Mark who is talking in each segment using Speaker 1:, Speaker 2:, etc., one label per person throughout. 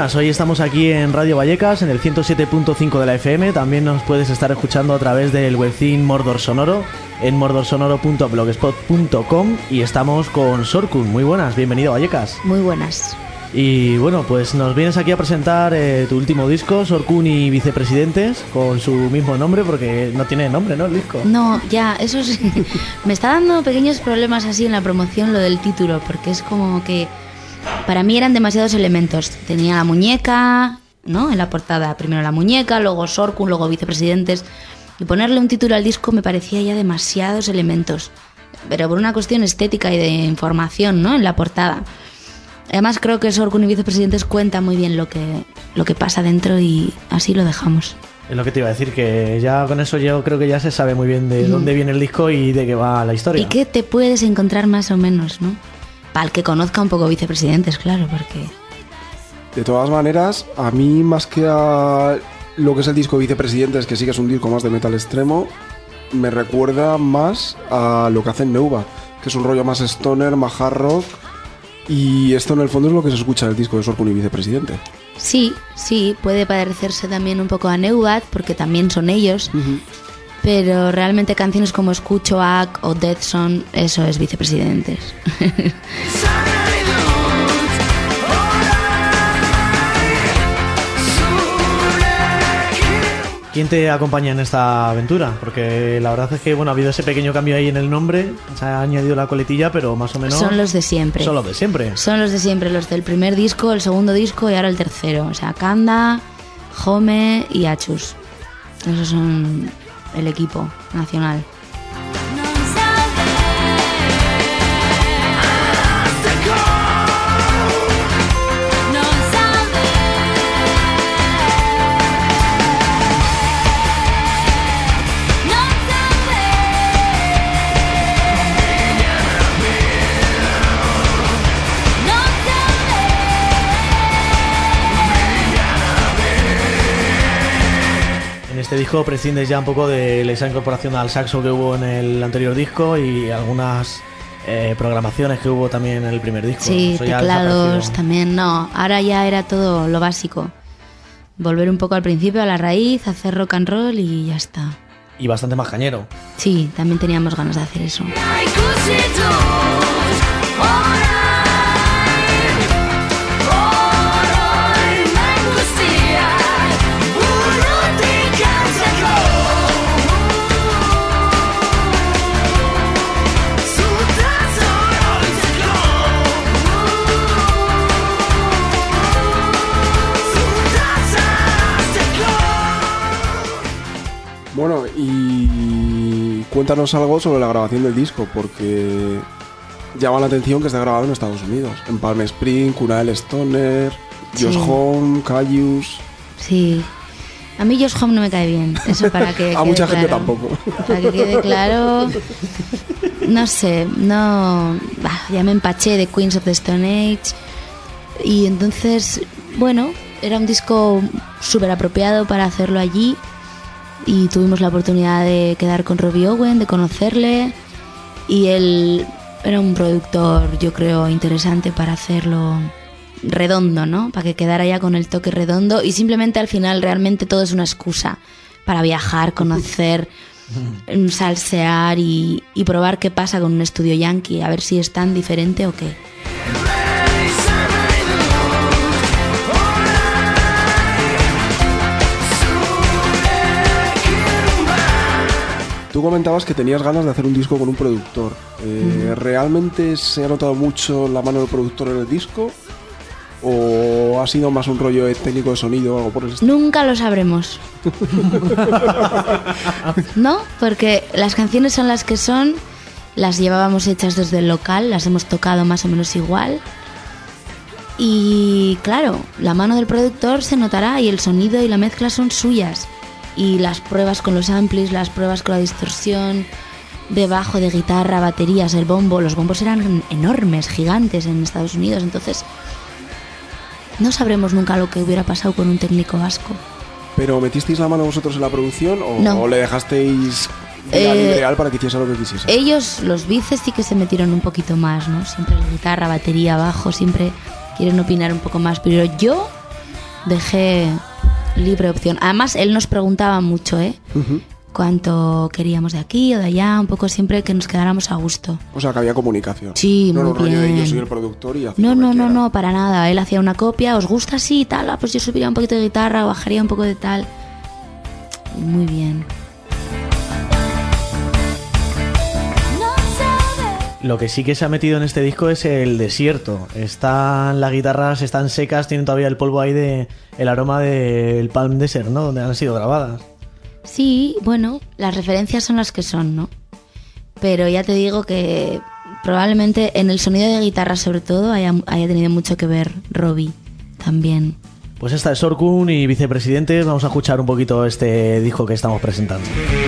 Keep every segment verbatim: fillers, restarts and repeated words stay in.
Speaker 1: buenas, hoy estamos aquí en Radio Vallecas, en el ciento siete punto cinco de la F M. También nos puedes estar escuchando a través del webzine Mordor Sonoro en mordorsonoro punto blogspot punto com. Y estamos con Sorkun. Muy buenas, bienvenido a Vallecas.
Speaker 2: Muy buenas.
Speaker 1: Y bueno, pues nos vienes aquí a presentar eh, tu último disco, Sorkun y Vicepresidentes, con su mismo nombre, porque no tiene nombre, ¿no? El disco.
Speaker 2: No, ya, eso sí. Me está dando pequeños problemas así en la promoción lo del título, porque es como que para mí eran demasiados elementos. Tenía la muñeca, ¿no? En la portada, primero la muñeca, luego Sorkun, luego Vicepresidentes. Y ponerle un título al disco me parecía ya demasiados elementos. Pero por una cuestión estética y de información, ¿no? En la portada. Además creo que Sorkun y Vicepresidentes cuenta muy bien lo que, lo que pasa dentro y así lo dejamos.
Speaker 1: Es lo que te iba a decir, que ya con eso yo creo que ya se sabe muy bien de mm. dónde viene el disco y de qué va la historia.
Speaker 2: Y qué te puedes encontrar más o menos, ¿no? Para el que conozca un poco Vicepresidentes, claro, porque...
Speaker 3: De todas maneras, a mí más que a lo que es el disco Vicepresidentes, que sí que es un disco más de metal extremo, me recuerda más a lo que hace Neuva, que es un rollo más stoner, más hard rock. Y esto en el fondo es lo que se escucha en el disco de Sorkun y Vicepresidente.
Speaker 2: Sí, sí, puede parecerse también un poco a Neubat, porque también son ellos. Uh-huh. Pero realmente canciones como Escucho, Ack o Death Song, eso es Vicepresidentes.
Speaker 1: ¿Quién te acompaña en esta aventura? Porque la verdad es que bueno, ha habido ese pequeño cambio ahí en el nombre, se ha añadido la coletilla, pero más o menos...
Speaker 2: Son los de siempre.
Speaker 1: Son los de siempre.
Speaker 2: Son los de siempre, los del primer disco, el segundo disco y ahora el tercero. O sea, Kanda, Home y Achus. Esos son el equipo nacional.
Speaker 1: Este disco prescindes ya un poco de esa incorporación al saxo que hubo en el anterior disco y algunas eh, programaciones que hubo también en el primer disco.
Speaker 2: Sí, teclados también, no, ahora ya era todo lo básico. Volver un poco al principio, a la raíz, hacer rock and roll y ya está.
Speaker 1: Y bastante más cañero.
Speaker 2: Sí, también teníamos ganas de hacer eso.
Speaker 3: Bueno, y cuéntanos algo sobre la grabación del disco, porque llama la atención que está grabado en Estados Unidos, en Palm Springs, Cunael Stoner, sí. Josh Homme, Cayus.
Speaker 2: Sí, a mí Josh Homme no me cae bien, eso para que
Speaker 3: a mucha
Speaker 2: claro.
Speaker 3: gente tampoco.
Speaker 2: Para que quede claro, no sé, no, bah, ya me empaché de Queens of the Stone Age y entonces, bueno, era un disco súper apropiado para hacerlo allí. Y tuvimos la oportunidad de quedar con Robbie Owen, de conocerle. Y él era un productor, yo creo, interesante para hacerlo redondo, ¿no? Para que quedara ya con el toque redondo. Y simplemente al final realmente todo es una excusa para viajar, conocer, salsear y, y probar qué pasa con un estudio yankee. A ver si es tan diferente o qué.
Speaker 3: Tú comentabas que tenías ganas de hacer un disco con un productor. Eh, mm. ¿Realmente se ha notado mucho la mano del productor en el disco? ¿O ha sido más un rollo técnico de sonido o algo por el estilo?
Speaker 2: Nunca lo sabremos. ¿No? Porque las canciones son las que son, las llevábamos hechas desde el local, las hemos tocado más o menos igual. Y claro, la mano del productor se notará y el sonido y la mezcla son suyas. Y las pruebas con los amplis, las pruebas con la distorsión de bajo, de guitarra, baterías, el bombo. Los bombos eran enormes, gigantes en Estados Unidos. Entonces no sabremos nunca lo que hubiera pasado con un técnico vasco.
Speaker 3: ¿Pero metisteis la mano vosotros en la producción o,
Speaker 2: no.
Speaker 3: o le dejasteis vía
Speaker 2: eh,
Speaker 3: libre real para que hiciese lo que quisiese?
Speaker 2: Ellos, los bices, sí que se metieron un poquito más, ¿no? Siempre la guitarra, batería, bajo, siempre quieren opinar un poco más. Pero yo dejé libre opción. Además, él nos preguntaba mucho, ¿eh? Uh-huh. Cuánto queríamos de aquí o de allá, un poco siempre que nos quedáramos a gusto.
Speaker 3: O sea, que había comunicación.
Speaker 2: Sí,
Speaker 3: no,
Speaker 2: muy
Speaker 3: no,
Speaker 2: bien.
Speaker 3: De yo soy el productor y hacía
Speaker 2: No, no, no,
Speaker 3: quiera.
Speaker 2: no, para nada. Él hacía una copia, ¿os gusta así y tal? Ah, pues yo subiría un poquito de guitarra o bajaría un poco de tal. Muy bien.
Speaker 1: Lo que sí que se ha metido en este disco es el desierto. Están las guitarras, están secas, tienen todavía el polvo ahí de el aroma del Palm Desert, ¿no? Donde han sido grabadas.
Speaker 2: Sí, bueno, las referencias son las que son, ¿no? Pero ya te digo que probablemente en el sonido de guitarra sobre todo haya, haya tenido mucho que ver Robbie también.
Speaker 1: Pues esta es Sorkun y Vicepresidentes. Vamos a escuchar un poquito este disco que estamos presentando.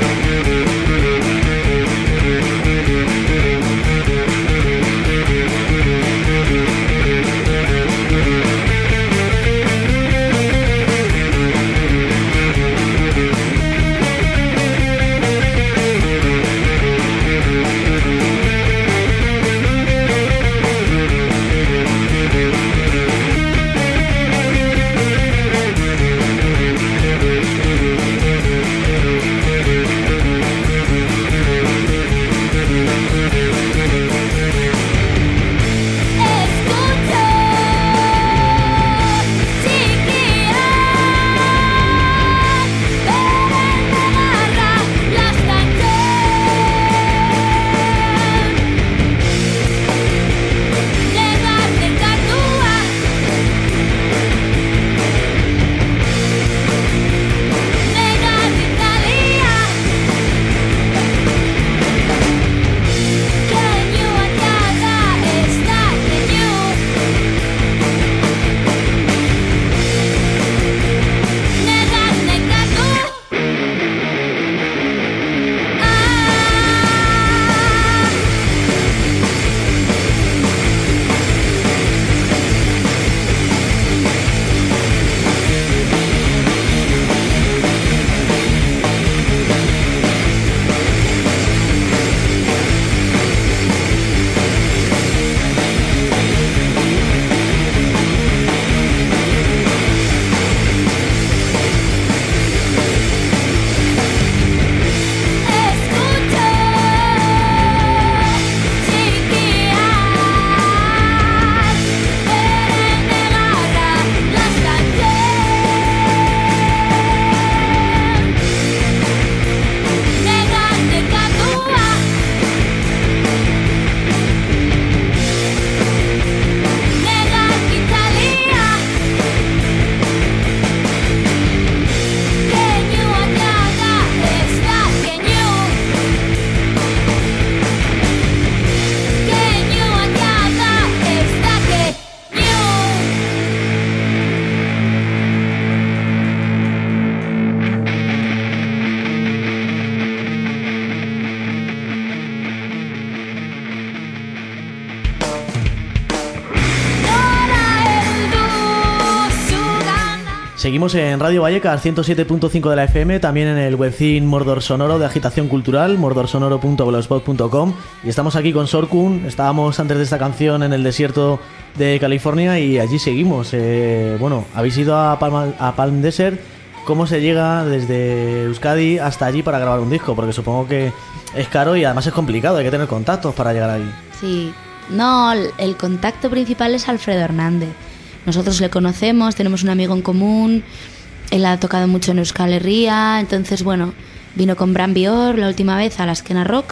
Speaker 1: Seguimos en Radio Vallecas, ciento siete punto cinco de la F M, también en el webzine Mordor Sonoro de Agitación Cultural, mordor sonoro punto blogspot punto com, y estamos aquí con Sorkun. Estábamos antes de esta canción en el desierto de California y allí seguimos. Eh, bueno, habéis ido a Palm, a Palm Desert. ¿Cómo se llega desde Euskadi hasta allí para grabar un disco? Porque supongo que es caro y además es complicado, hay que tener contactos para llegar allí.
Speaker 2: Sí, no, el contacto principal es Alfredo Hernández. Nosotros le conocemos, tenemos un amigo en común, él ha tocado mucho en Euskal Herria, entonces bueno, vino con Bram Bior la última vez a la Esquena Rock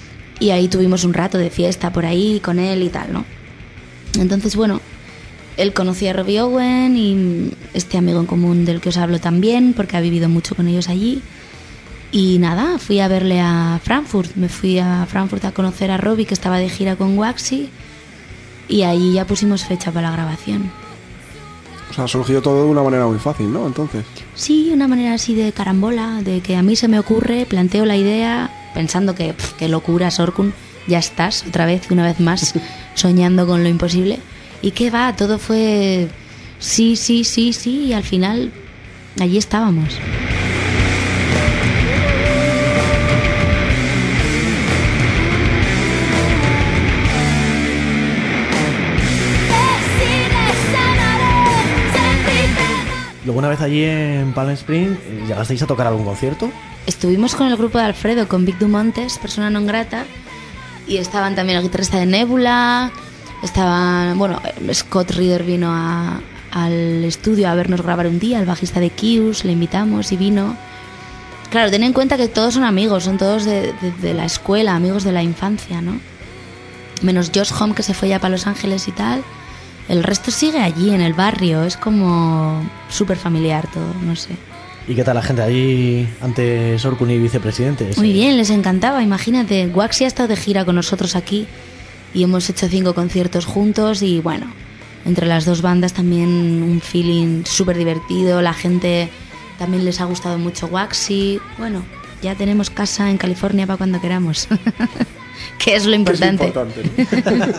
Speaker 2: y ahí tuvimos un rato de fiesta por ahí con él y tal, ¿no? Entonces bueno, él conocía a Robbie Owen y este amigo en común del que os hablo también, porque ha vivido mucho con ellos allí. Y nada, fui a verle a Frankfurt, me fui a Frankfurt a conocer a Robbie, que estaba de gira con Waxy, y ahí ya pusimos fecha para la grabación.
Speaker 3: O sea, surgió todo de una manera muy fácil, ¿no? Entonces.
Speaker 2: Sí, una manera así de carambola, de que a mí se me ocurre, planteo la idea, pensando que, pff, qué locura, Sorkun, ya estás otra vez, una vez más, soñando con lo imposible. Y qué va, todo fue sí, sí, sí, sí, y al final allí estábamos.
Speaker 1: Luego una vez allí en Palm Springs, ¿llegasteis a tocar algún concierto?
Speaker 2: Estuvimos con el grupo de Alfredo, con Vic Dumontes, persona non grata, y estaban también el guitarrista de Nebula, estaban, bueno, Scott Reeder vino a, al estudio a vernos grabar un día, el bajista de Kius, le invitamos y vino. Claro, ten en cuenta que todos son amigos, son todos de, de, de la escuela, amigos de la infancia, ¿no? Menos Josh Homme, que se fue ya para Los Ángeles y tal. El resto sigue allí, en el barrio, es como súper familiar todo, no sé.
Speaker 1: ¿Y qué tal la gente allí ante Sorkun y vicepresidentes?
Speaker 2: Muy bien, les encantaba, imagínate. Waxy ha estado de gira con nosotros aquí y hemos hecho cinco conciertos juntos y bueno, entre las dos bandas también un feeling súper divertido, la gente también les ha gustado mucho Waxy. Bueno, ya tenemos casa en California para cuando queramos, que es lo importante.
Speaker 3: Es importante, ¿no?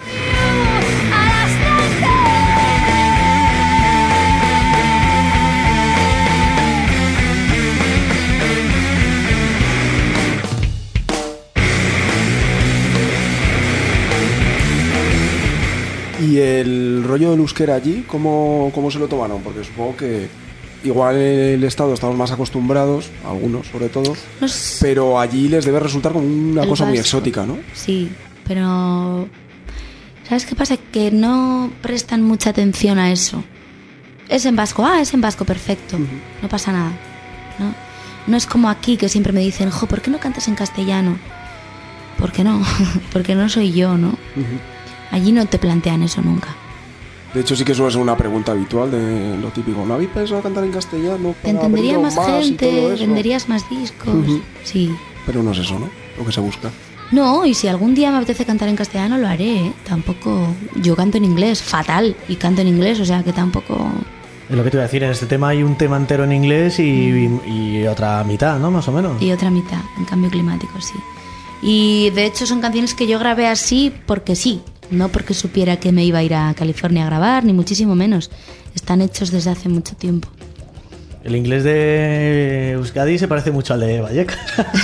Speaker 3: ¿Y el rollo del euskera allí, cómo, cómo se lo tomaron? Porque supongo que igual en el estado estamos más acostumbrados, algunos sobre todo,
Speaker 2: Nos...
Speaker 3: pero allí les debe resultar como una
Speaker 2: el
Speaker 3: cosa muy
Speaker 2: vasco.
Speaker 3: exótica, ¿no?
Speaker 2: Sí, pero ¿sabes qué pasa? Que no prestan mucha atención a eso. Es en vasco, ah, es en vasco, perfecto,
Speaker 3: Uh-huh.
Speaker 2: no pasa nada, ¿no? No es como aquí que siempre me dicen, jo, ¿por qué no cantas en castellano? ¿Por qué no? Porque no soy yo, ¿no?
Speaker 3: Uh-huh.
Speaker 2: Allí no te plantean eso nunca.
Speaker 3: De hecho sí que suele ser una pregunta habitual de lo típico. ¿No habéis pensado cantar en castellano?
Speaker 2: Te
Speaker 3: para
Speaker 2: entendería
Speaker 3: abrirnos
Speaker 2: más
Speaker 3: y todo
Speaker 2: gente,
Speaker 3: eso?
Speaker 2: venderías más discos.
Speaker 3: Ujú.
Speaker 2: Sí.
Speaker 3: Pero no es eso, ¿no? Lo que se busca.
Speaker 2: No, y si algún día me apetece cantar en castellano, lo haré, ¿eh? Tampoco... Yo canto en inglés, fatal, y canto en inglés, o sea que tampoco...
Speaker 1: Es lo que te iba a decir, en este tema hay un tema entero en inglés y, y, y otra mitad, ¿no? Más o menos.
Speaker 2: Y otra mitad, en cambio climático, sí. Y de hecho son canciones que yo grabé así porque sí, no porque supiera que me iba a ir a California a grabar, ni muchísimo menos. Están hechos desde hace mucho tiempo.
Speaker 1: El inglés de Euskadi se parece mucho al de Vallecas.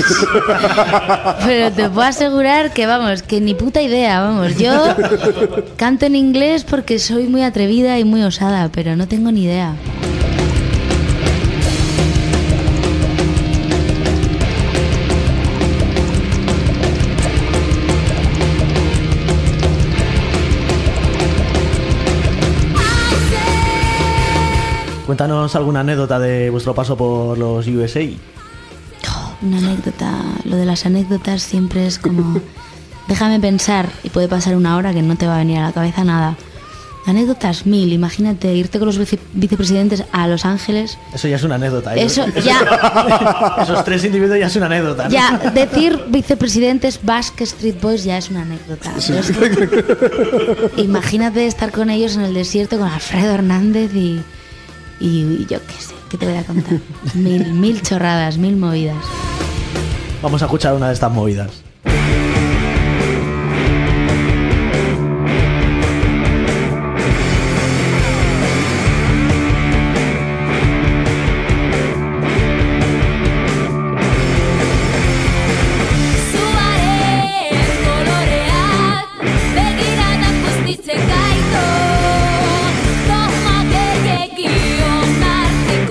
Speaker 2: Pero te puedo asegurar que, vamos, que ni puta idea, vamos. Yo canto en inglés porque soy muy atrevida y muy osada, pero no tengo ni idea.
Speaker 1: Cuéntanos alguna anécdota de vuestro paso por los U S A.
Speaker 2: Oh, una anécdota, lo de las anécdotas siempre es como... Déjame pensar y puede pasar una hora que no te va a venir a la cabeza nada. Anécdotas mil, imagínate irte con los vice- vicepresidentes a Los Ángeles.
Speaker 1: Eso ya es una anécdota. ¿eh?
Speaker 2: Eso ya,
Speaker 1: Esos tres individuos ya es una anécdota, ¿no?
Speaker 2: ya decir vicepresidentes Basque Street Boys ya es una anécdota.
Speaker 3: Sí.
Speaker 2: Es que- imagínate estar con ellos en el desierto con Alfredo Hernández y, y yo qué sé, ¿qué te voy a contar? Mil, mil chorradas, mil movidas.
Speaker 1: Vamos a escuchar una de estas movidas.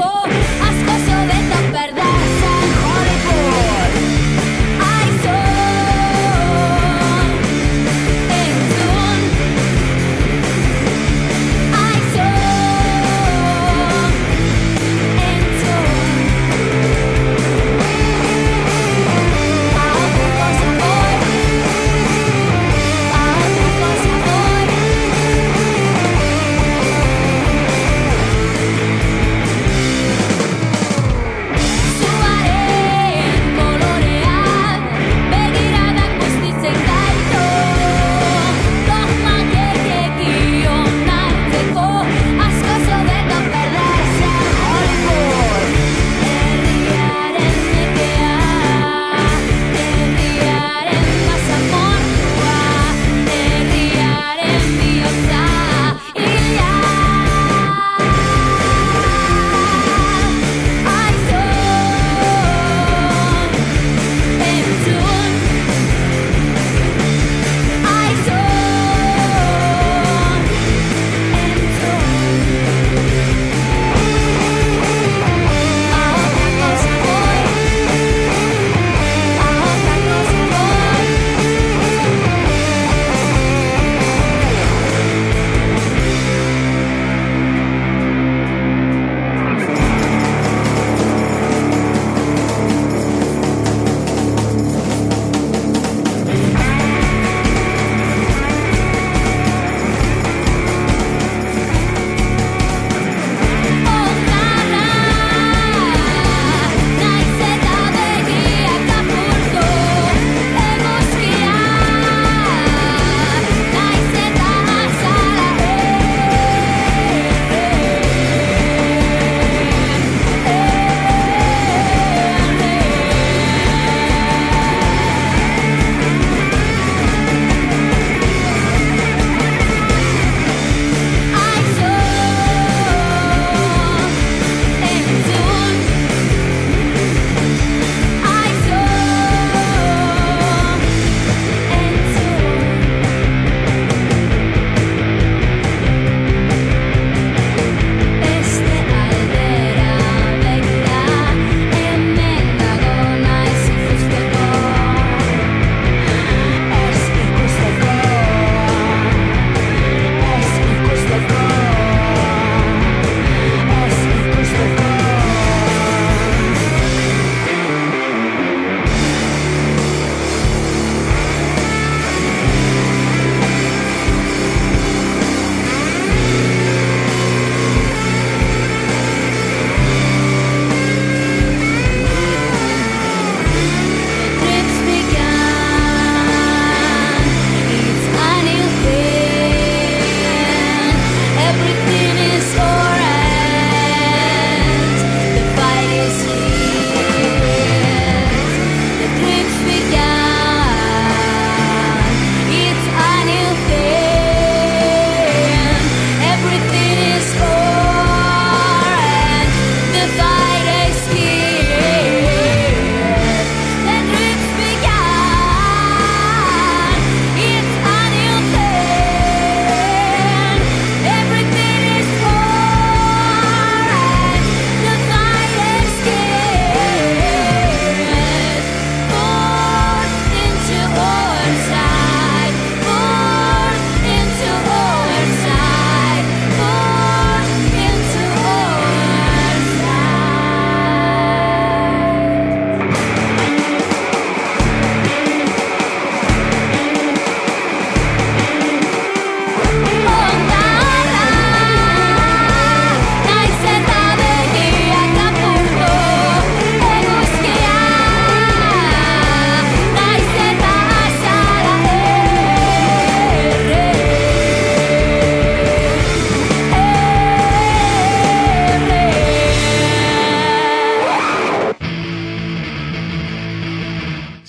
Speaker 4: Asko zo beto perderse en Hollywood. Aizu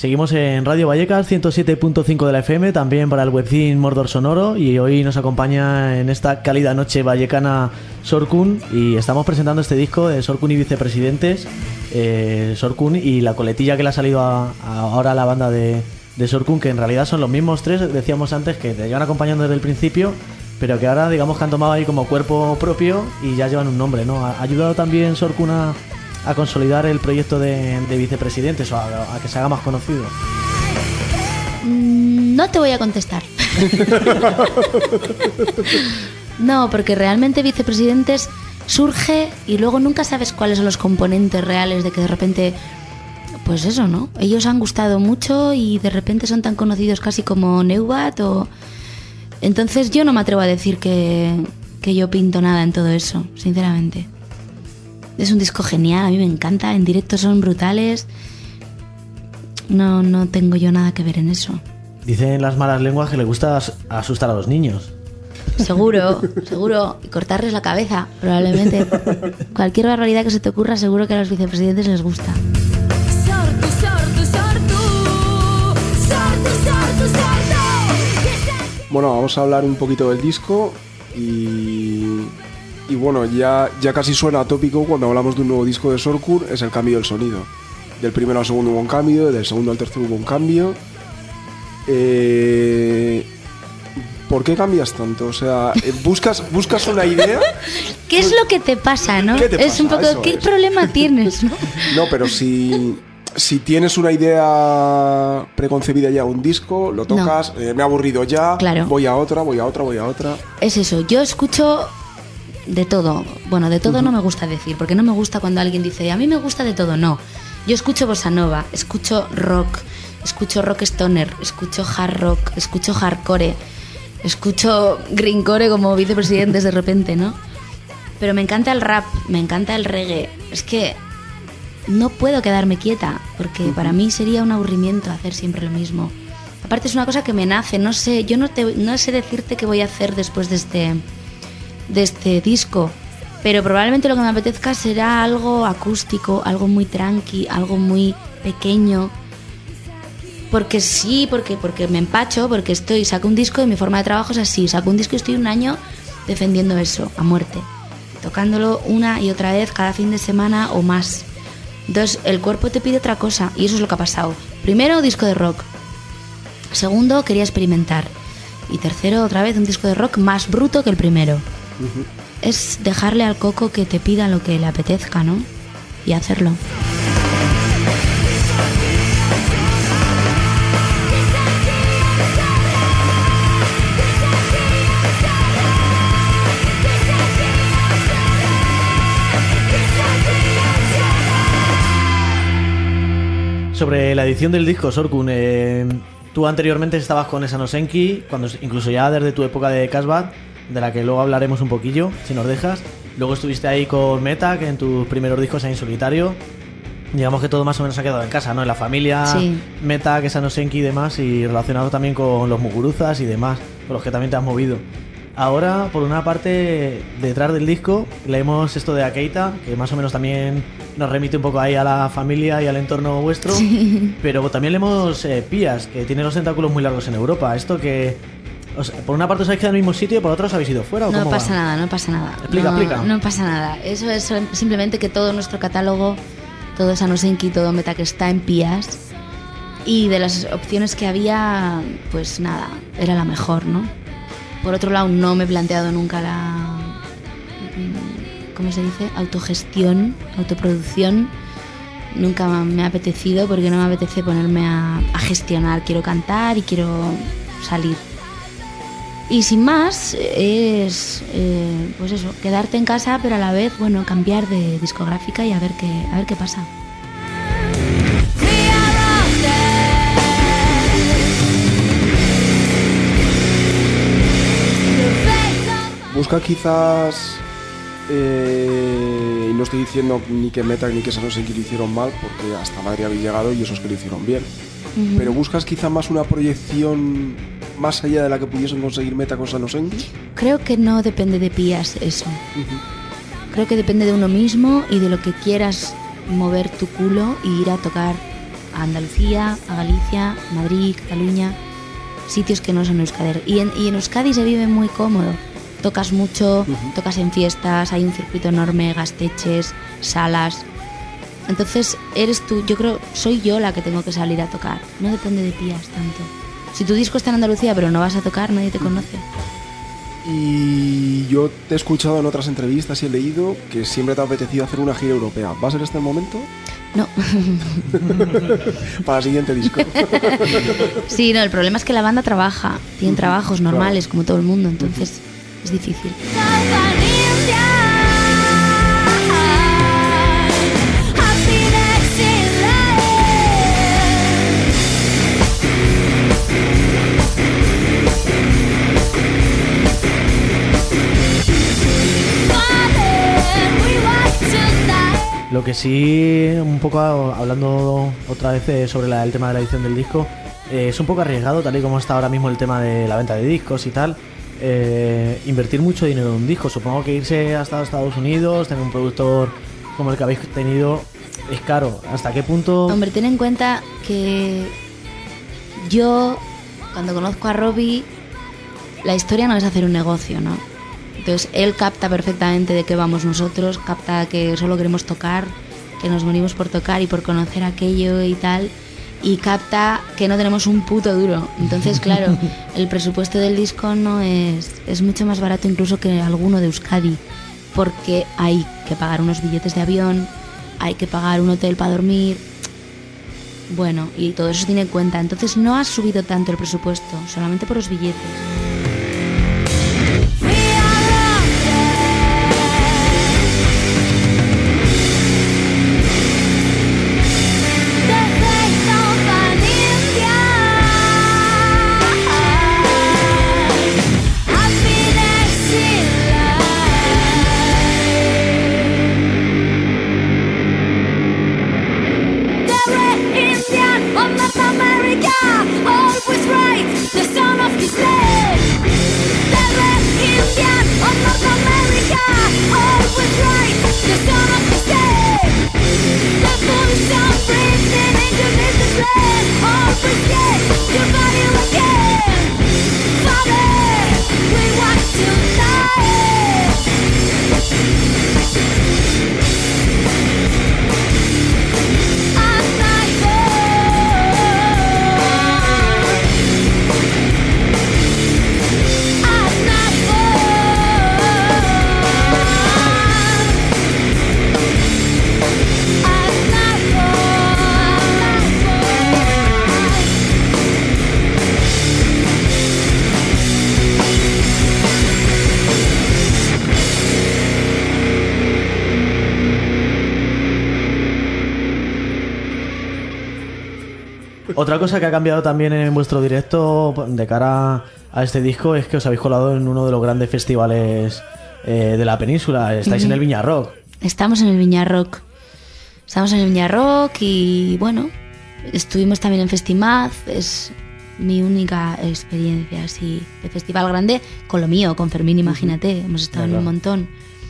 Speaker 1: Seguimos en Radio Vallecas, ciento siete punto cinco de la F M, también para el webzine Mordor Sonoro, y hoy nos acompaña en esta cálida noche vallecana Sorkun, y estamos presentando este disco de Sorkun y Vicepresidentes, eh, Sorkun y la coletilla que le ha salido a, a ahora a la banda de, de Sorkun, que en realidad son los mismos tres, decíamos antes, que te llevan acompañando desde el principio, pero que ahora digamos que han tomado ahí como cuerpo propio y ya llevan un nombre, ¿no? ¿Ha ayudado también Sorkun a, a consolidar el proyecto de, de Vicepresidentes o a, a que se haga más conocido?
Speaker 2: No te voy a contestar. No, porque realmente Vicepresidentes surge y luego nunca sabes cuáles son los componentes reales de que de repente, pues eso, ¿no? Ellos han gustado mucho y de repente son tan conocidos casi como Neubat o... Entonces yo no me atrevo a decir que, que yo pinto nada en todo eso, sinceramente. Es un disco genial, a mí me encanta, en directo son brutales. No, no tengo yo nada que ver en eso.
Speaker 1: Dicen las malas lenguas que le gusta asustar a los niños.
Speaker 2: Seguro, seguro. Y cortarles la cabeza, probablemente. Cualquier barbaridad que se te ocurra, seguro que a los vicepresidentes les gusta.
Speaker 4: Sortu, sortu, sortu. Sortu, sortu, sortu.
Speaker 3: Bueno, vamos a hablar un poquito del disco y, y bueno, ya, ya casi suena tópico cuando hablamos de un nuevo disco de Sorkun, es el cambio del sonido. Del primero al segundo hubo un cambio, del segundo al tercero hubo un cambio. Eh, ¿Por qué cambias tanto? O sea, ¿buscas, buscas una idea?
Speaker 2: ¿Qué es lo que te pasa, no?
Speaker 3: ¿Qué te
Speaker 2: Es un
Speaker 3: pasa?
Speaker 2: poco,
Speaker 3: Eso
Speaker 2: ¿qué
Speaker 3: es.
Speaker 2: problema tienes, no?
Speaker 3: No, pero si, si tienes una idea preconcebida ya de un disco, lo tocas, no. eh, me he aburrido ya,
Speaker 2: Claro.
Speaker 3: voy a otra, voy a otra, voy a otra.
Speaker 2: Es eso, yo escucho de todo. Bueno, de todo uh-huh. no me gusta decir, porque no me gusta cuando alguien dice, a mí me gusta de todo, no. Yo escucho bossa nova, escucho rock, escucho rock stoner, escucho hard rock, escucho hardcore, escucho greencore como vicepresidentes de repente, ¿no? Pero me encanta el rap, me encanta el reggae. Es que no puedo quedarme quieta, porque uh-huh. para mí sería un aburrimiento hacer siempre lo mismo. Aparte es una cosa que me nace, no sé, yo no, te, no sé decirte qué voy a hacer después de este, de este disco, pero probablemente lo que me apetezca será algo acústico, algo muy tranqui, algo muy pequeño. Porque sí, porque, porque me empacho, porque estoy, saco un disco y mi forma de trabajo es así, saco un disco y estoy un año defendiendo eso, a muerte, tocándolo una y otra vez cada fin de semana o más. Entonces el cuerpo te pide otra cosa y eso es lo que ha pasado. Primero, disco de rock. Segundo, quería experimentar. Y tercero, otra vez un disco de rock más bruto que el primero. Uh-huh. Es dejarle al coco que te pida lo que le apetezca, ¿no? Y hacerlo.
Speaker 1: Sobre la edición del disco, Sorkun, eh, tú anteriormente estabas con Esanosenki, cuando incluso ya desde tu época de Casbah, de la que luego hablaremos un poquillo, si nos dejas. Luego estuviste ahí con Meta, que en tus primeros discos en solitario. Digamos que todo más o menos ha quedado en casa, ¿no? En la familia, sí. Meta, que Esanosenki y demás, y relacionado también con los Muguruzas y demás, con los que también te has movido. Ahora, por una parte, detrás del disco, leemos esto de Akeita, que más o menos también nos remite un poco ahí a la familia y al entorno vuestro. Sí. Pero también leemos eh, Pías, que tiene los tentáculos muy largos en Europa. Esto que, o sea, por una parte os habéis quedado en el mismo sitio y por otra os habéis ido fuera. ¿o
Speaker 2: no
Speaker 1: cómo
Speaker 2: pasa
Speaker 1: va?
Speaker 2: nada, no pasa nada.
Speaker 1: Explica,
Speaker 2: no,
Speaker 1: explica.
Speaker 2: No pasa nada. Eso es simplemente que todo nuestro catálogo, todo Esanosenki, todo Meta, que está en Pías. Y de las opciones que había, pues nada, era la mejor, ¿no? Por otro lado, no me he planteado nunca la, ¿cómo se dice? Autogestión, autoproducción. Nunca me ha apetecido porque no me apetece ponerme a, a gestionar. Quiero cantar y quiero salir. Y sin más, es eh, pues eso, quedarte en casa, pero a la vez, bueno, cambiar de discográfica y a ver qué, a ver qué pasa.
Speaker 3: Busca quizás, eh, y no estoy diciendo ni que Meta ni que Esanosenki lo hicieron mal, porque hasta Madrid habéis llegado y esos que lo hicieron bien. Uh-huh. Pero buscas quizá más una proyección más allá de la que pudiesen conseguir Meta con Esanosenki.
Speaker 2: Creo que no depende de Pías eso. Uh-huh. Creo que depende de uno mismo y de lo que quieras mover tu culo y ir a tocar a Andalucía, a Galicia, Madrid, Cataluña, sitios que no son Euskadi. Y en, y en Euskadi se vive muy cómodo. Tocas mucho, uh-huh. tocas en fiestas, hay un circuito enorme, gasteches, salas. Entonces eres tú, yo creo, soy yo la que tengo que salir a tocar. No depende de tías tanto. Si tu disco está en Andalucía pero no vas a tocar, nadie te conoce.
Speaker 3: Y yo te he escuchado en otras entrevistas y he leído que siempre te ha apetecido hacer una gira europea. ¿Va a ser este el momento?
Speaker 2: No.
Speaker 3: Para el siguiente disco.
Speaker 2: Sí, no, el problema es que la banda trabaja. Tienen trabajos normales, claro, como todo el mundo. Entonces uh-huh. es difícil.
Speaker 1: Lo que sí, un poco hablando otra vez eh, sobre la, el tema de la edición del disco, eh, es un poco arriesgado, tal y como está ahora mismo el tema de la venta de discos y tal, eh, invertir mucho dinero en un disco. Supongo que irse hasta Estados Unidos, tener un productor como el que habéis tenido, es caro. ¿Hasta qué punto?
Speaker 2: Hombre, ten en cuenta que yo, cuando conozco a Robbie, la historia no es hacer un negocio, ¿no? Entonces él capta perfectamente de qué vamos nosotros, capta que solo queremos tocar, que nos venimos por tocar y por conocer aquello y tal, y capta que no tenemos un puto duro. Entonces, claro, el presupuesto del disco no es, es mucho más barato incluso que alguno de Euskadi, porque hay que pagar unos billetes de avión, hay que pagar un hotel para dormir, bueno, y todo eso tiene en cuenta. Entonces no ha subido tanto el presupuesto, solamente por los billetes.
Speaker 1: Otra cosa que ha cambiado también en vuestro directo de cara a este disco es que os habéis colado en uno de los grandes festivales eh, de la península. Estáis uh-huh. en el Viña Rock.
Speaker 2: Estamos en el Viña Rock. Estamos en el Viña Rock y bueno, estuvimos también en Festimaz. Es mi única experiencia así de festival grande con lo mío, con Fermín, imagínate. Uh-huh. Hemos estado claro. en un montón.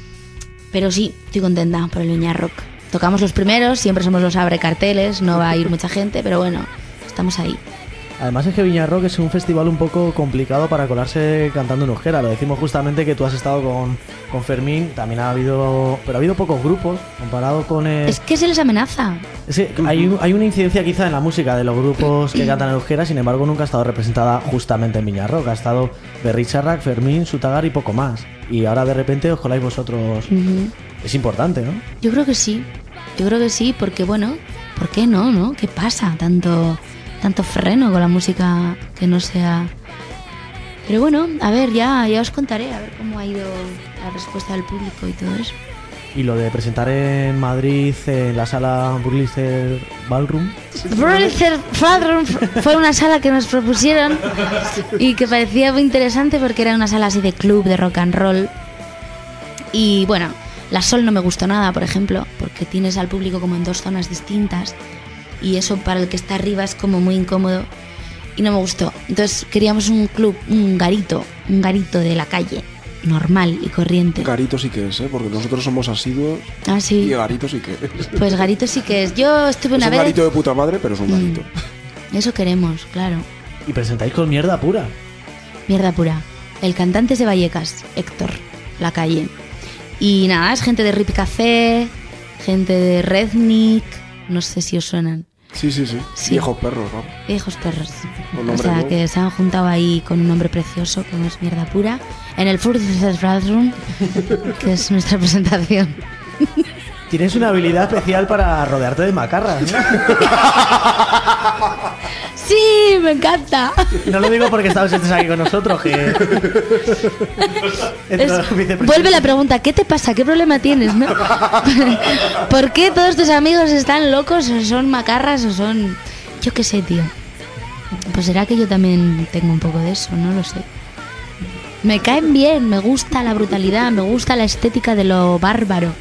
Speaker 2: Pero sí, estoy contenta por el Viña Rock. Tocamos los primeros, siempre somos los abre carteles, no va a ir mucha gente, pero bueno, estamos ahí.
Speaker 1: Además es que Viña Rock es un festival un poco complicado para colarse cantando en euskera. Lo decimos justamente que tú has estado con, con Fermín, también ha habido, pero ha habido pocos grupos comparado con el...
Speaker 2: Es que se les amenaza.
Speaker 1: Es que hay, hay una incidencia quizá en la música de los grupos que cantan en euskera, sin embargo nunca ha estado representada justamente en Viña Rock. Ha estado Berritxarrak, Fermín, Sutagar y poco más. Y ahora de repente os coláis vosotros. Uh-huh. Es importante, ¿no?
Speaker 2: Yo creo que sí. Yo creo que sí, porque bueno, ¿por qué no, no? ¿Qué pasa? Tanto... tanto freno con la música que no sea... Pero bueno, a ver, ya, ya os contaré a ver cómo ha ido la respuesta del público y todo eso.
Speaker 1: Y lo de presentar en Madrid en la sala Burlister Ballroom.
Speaker 2: Burlister Ballroom fue una sala que nos propusieron y que parecía muy interesante porque era una sala así de club, de rock and roll. Y bueno, la Sol no me gustó nada, por ejemplo, porque tienes al público como en dos zonas distintas. Y eso para el que está arriba es como muy incómodo y no me gustó. Entonces queríamos un club, un garito, un garito de la calle. normal y corriente.
Speaker 3: Garito sí que es, ¿eh? Porque nosotros somos asiduos
Speaker 2: Ah,
Speaker 3: y
Speaker 2: sí.
Speaker 3: Garito sí que es.
Speaker 2: Pues Garito sí que es. Yo estuve
Speaker 3: Es
Speaker 2: una
Speaker 3: un
Speaker 2: vez...
Speaker 3: garito de puta madre, pero es un
Speaker 2: Mm.
Speaker 3: garito.
Speaker 2: Eso queremos, claro.
Speaker 1: Y presentáis con mierda pura.
Speaker 2: Mierda pura. El cantante es de Vallecas, Héctor, La Calle. Y nada, es gente de Rip Café, gente de Rednick, no sé si os suenan.
Speaker 3: Sí, sí, sí.
Speaker 2: Sí.
Speaker 3: Viejos perros, ¿no?
Speaker 2: Viejos perros.
Speaker 3: Con
Speaker 2: O
Speaker 3: nombre
Speaker 2: sea,
Speaker 3: nuevo.
Speaker 2: que se han juntado ahí con un nombre precioso, como es Mierda Pura, en el First Room, que es nuestra presentación.
Speaker 1: Tienes una habilidad especial para rodearte de macarras, ¿no?
Speaker 2: ¡Sí! ¡Me encanta!
Speaker 1: No lo digo porque estabas estés aquí con nosotros, que...
Speaker 2: Es- vuelve la pregunta, ¿qué te pasa? ¿Qué problema tienes? ¿No? ¿Por qué todos tus amigos están locos o son macarras o son... Yo qué sé, tío. Pues será que yo también tengo un poco de eso, no lo sé. Me caen bien, me gusta la brutalidad, me gusta la estética de lo bárbaro.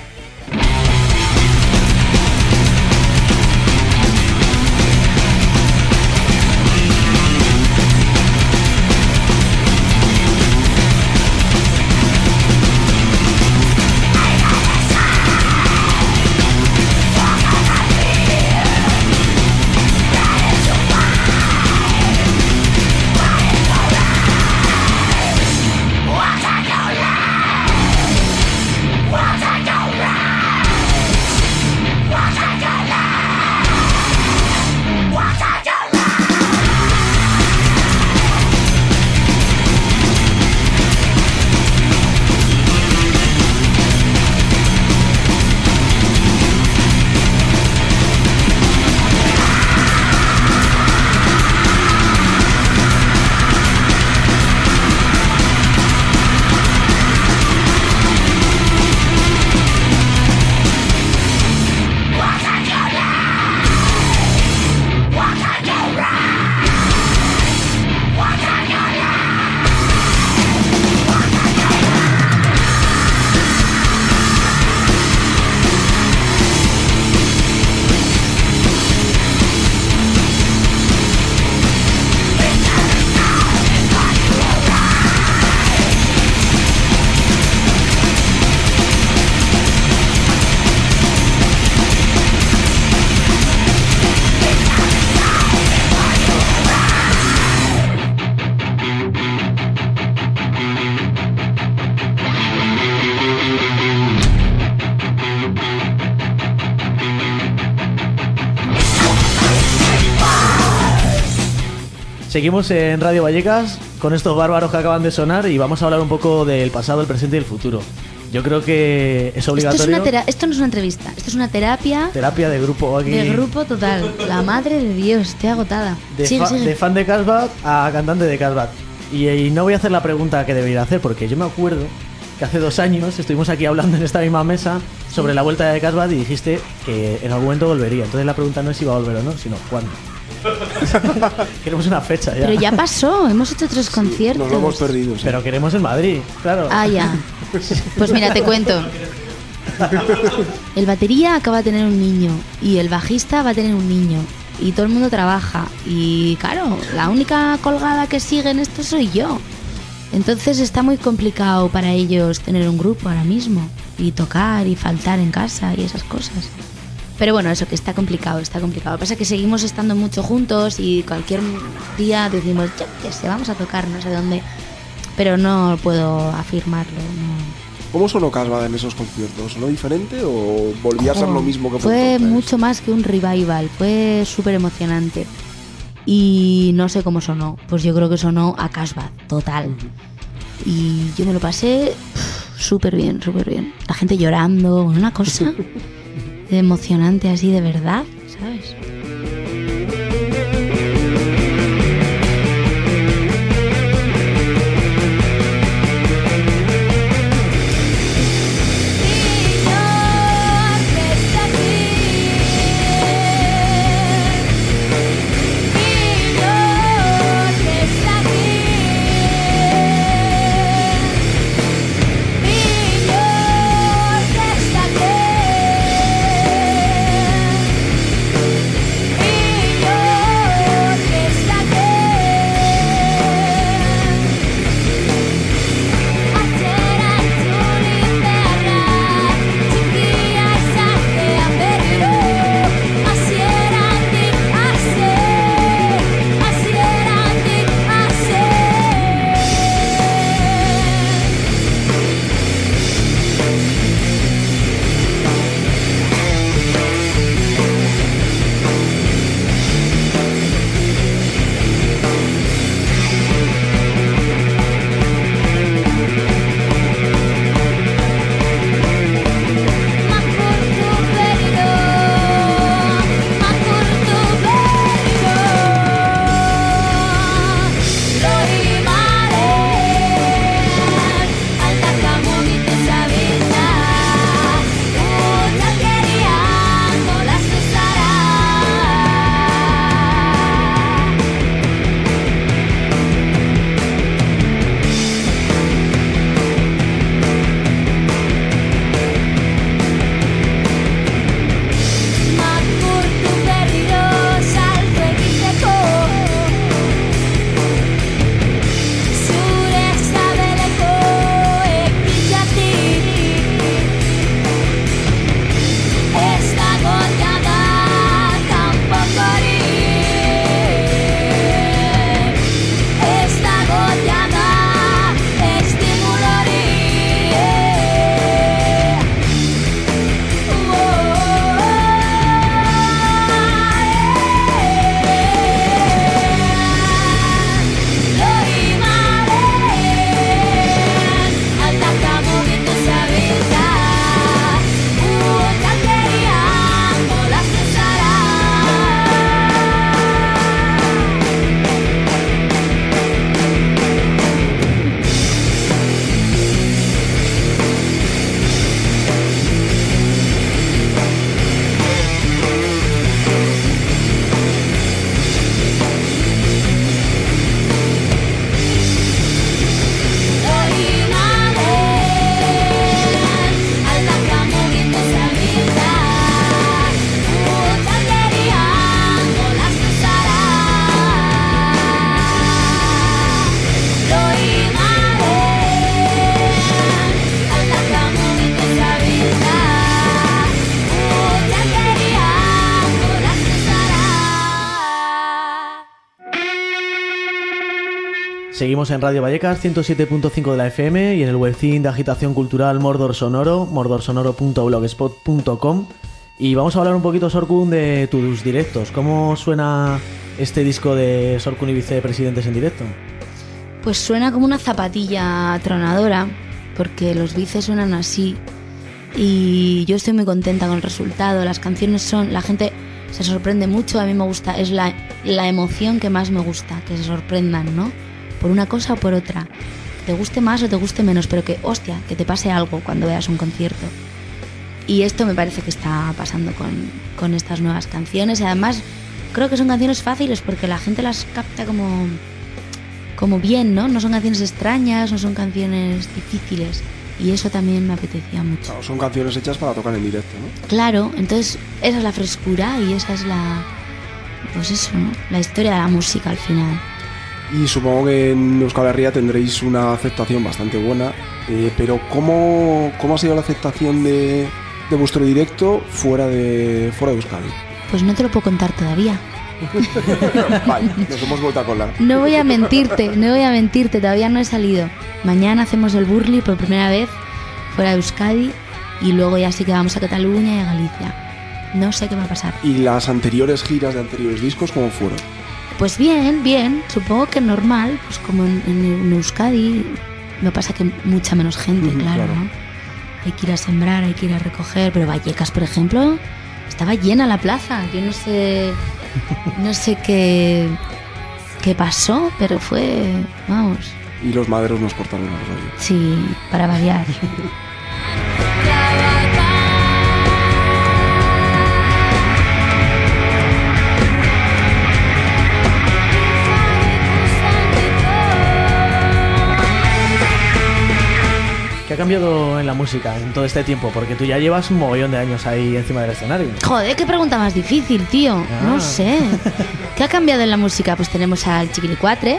Speaker 1: Seguimos en Radio Vallecas con estos bárbaros que acaban de sonar y vamos a hablar un poco del pasado, el presente y el futuro. Yo creo que es
Speaker 2: Esto,
Speaker 1: obligatorio.
Speaker 2: es una tera- esto no es una entrevista, esto es una terapia
Speaker 1: Terapia de grupo aquí.
Speaker 2: de grupo total. La madre de Dios, estoy agotada.
Speaker 1: De,
Speaker 2: Sigue,
Speaker 1: fa-
Speaker 2: sigue.
Speaker 1: de fan de Casbah a cantante de Casbah. Y, y no voy a hacer la pregunta que debería hacer porque yo me acuerdo que hace dos años estuvimos aquí hablando en esta misma mesa sobre la vuelta de Casbah y dijiste que en algún momento volvería. Entonces la pregunta no es si va a volver o no, sino cuándo. Queremos una fecha ya.
Speaker 2: Pero ya pasó, hemos hecho tres conciertos.
Speaker 3: Nos lo hemos perdido. sí.
Speaker 1: Pero queremos en Madrid, claro.
Speaker 2: Ah, ya. Pues mira, te cuento. El batería acaba de tener un niño y el bajista va a tener un niño y todo el mundo trabaja y claro, la única colgada que sigue en esto soy yo. Entonces está muy complicado para ellos tener un grupo ahora mismo y tocar y faltar en casa y esas cosas. Pero bueno, eso que está complicado, está complicado. Lo que pasa es que seguimos estando mucho juntos y cualquier día decimos, yo qué sé, vamos a tocar no sé dónde. Pero no puedo afirmarlo, no.
Speaker 3: ¿Cómo sonó Casbah en esos conciertos? ¿Sonó diferente o volvía a ser
Speaker 2: Jo,
Speaker 3: lo mismo que
Speaker 2: Fue
Speaker 3: entonces?
Speaker 2: mucho más que un revival, fue súper emocionante. Y no sé cómo sonó, pues yo creo que sonó a Casbah, total. Y yo me lo pasé pff, súper bien, súper bien. La gente llorando, una cosa emocionante así de verdad, ¿sabes?
Speaker 4: Niño que está aquí.
Speaker 1: Seguimos en Radio Vallecas, ciento siete punto cinco de la F M y en el webzine de agitación cultural Mordor Sonoro, mordor sonoro punto blogspot punto com. Y vamos a hablar un poquito, Sorkun, de tus directos. ¿Cómo suena este disco de Sorkun y Vicepresidentes en directo?
Speaker 2: Pues suena como una zapatilla tronadora, porque los vices suenan así. Y yo estoy muy contenta con el resultado. Las canciones son... La gente se sorprende mucho, a mí me gusta. Es la, la emoción que más me gusta, que se sorprendan, ¿no? Por una cosa o por otra. Que te guste más o te guste menos, pero que, hostia, que te pase algo cuando veas un concierto. Y esto me parece que está pasando con, con estas nuevas canciones. Y además creo que son canciones fáciles porque la gente las capta como, como bien, ¿no? No son canciones extrañas, no son canciones difíciles. Y eso también me apetecía mucho.
Speaker 3: Claro, son canciones hechas para tocar en directo, ¿no?
Speaker 2: Claro, entonces esa es la frescura y esa es la... Pues eso, ¿no? La historia de la música al final.
Speaker 3: Y supongo que en Euskal Herria tendréis una aceptación bastante buena, eh, pero ¿cómo, ¿cómo ha sido la aceptación de, de vuestro directo fuera de, fuera de Euskadi?
Speaker 2: Pues no te lo puedo contar todavía.
Speaker 3: Vale, nos hemos vuelto a colar.
Speaker 2: No voy a mentirte, no voy a mentirte, todavía no he salido. Mañana hacemos el Burli por primera vez fuera de Euskadi y luego ya sí que vamos a Cataluña y a Galicia. No sé qué va a pasar.
Speaker 3: ¿Y las anteriores giras de anteriores discos cómo fueron?
Speaker 2: Pues bien, bien, supongo que normal, pues como en, en Euskadi, me pasa que mucha menos gente,
Speaker 3: Ujú,
Speaker 2: claro,
Speaker 3: claro.
Speaker 2: ¿no? Hay que ir a sembrar, hay que ir a recoger, pero Vallecas, por ejemplo, estaba llena la plaza, yo no sé, no sé qué, qué pasó, pero fue, vamos,
Speaker 3: Y los maderos nos cortaron el rollo.
Speaker 2: sí, para variar.
Speaker 1: ¿Qué ha cambiado en la música en todo este tiempo? Porque tú ya llevas un mogollón de años ahí encima del escenario.
Speaker 2: Joder, qué pregunta más difícil, tío.
Speaker 1: Ah.
Speaker 2: No sé. ¿Qué ha cambiado en la música? Pues tenemos al Chiquilicuatre.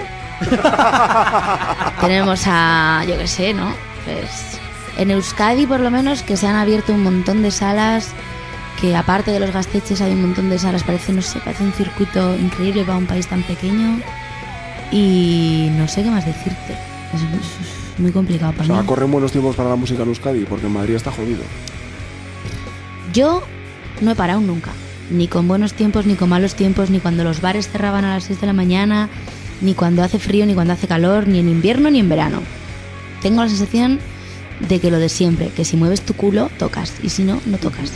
Speaker 2: Tenemos a... yo qué sé, ¿no? Pues en Euskadi, por lo menos, que se han abierto un montón de salas, que aparte de los Gasteches hay un montón de salas. Parece, no sé, parece un circuito increíble para un país tan pequeño. Y no sé qué más decirte. Es, es muy complicado
Speaker 3: O
Speaker 2: para
Speaker 3: sea,
Speaker 2: mí.
Speaker 3: corren buenos tiempos para la música en Euskadi, porque en Madrid está jodido.
Speaker 2: Yo no he parado nunca, ni con buenos tiempos, ni con malos tiempos, ni cuando los bares cerraban a las seis de la mañana, ni cuando hace frío, ni cuando hace calor, ni en invierno, ni en verano. Tengo la sensación de que lo de siempre, que si mueves tu culo, tocas, y si no, no tocas.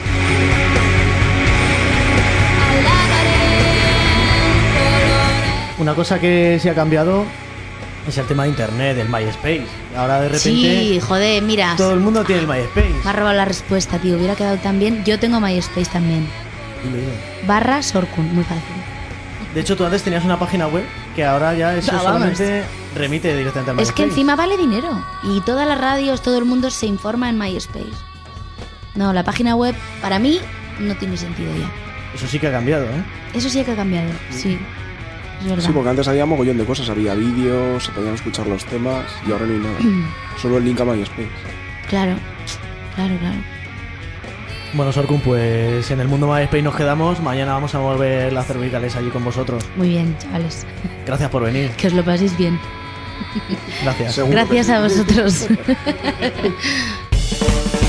Speaker 1: Una cosa que sí ha cambiado es el tema de internet, el MySpace. Ahora de repente
Speaker 2: Sí, joder, mira,
Speaker 1: todo el mundo tiene el MySpace.
Speaker 2: me ha robado la respuesta, tío, hubiera quedado tan bien. Yo tengo MySpace también.
Speaker 1: Dilo, dilo.
Speaker 2: Barra Sorkun, muy fácil.
Speaker 1: De hecho, tú antes tenías una página web que ahora ya eso
Speaker 2: Ah, vamos.
Speaker 1: solamente remite directamente al MySpace.
Speaker 2: Es que encima vale dinero y todas las radios, todo el mundo se informa en MySpace. No, la página web para mí no tiene sentido ya.
Speaker 1: Eso sí que ha cambiado, ¿eh?
Speaker 2: Eso sí que ha cambiado, sí. Es verdad.
Speaker 3: Sí, porque antes había mogollón de cosas. Había vídeos, se podían escuchar los temas y ahora no hay nada. Solo el link a MySpace.
Speaker 2: Claro, claro, claro.
Speaker 1: Bueno, Sorkun, pues en el mundo MySpace nos quedamos. Mañana vamos a volver las cervicales allí con vosotros.
Speaker 2: Muy bien, chavales.
Speaker 1: Gracias por venir.
Speaker 2: Que os lo paséis bien.
Speaker 1: Gracias.
Speaker 3: Seguro.
Speaker 2: Gracias a vosotros.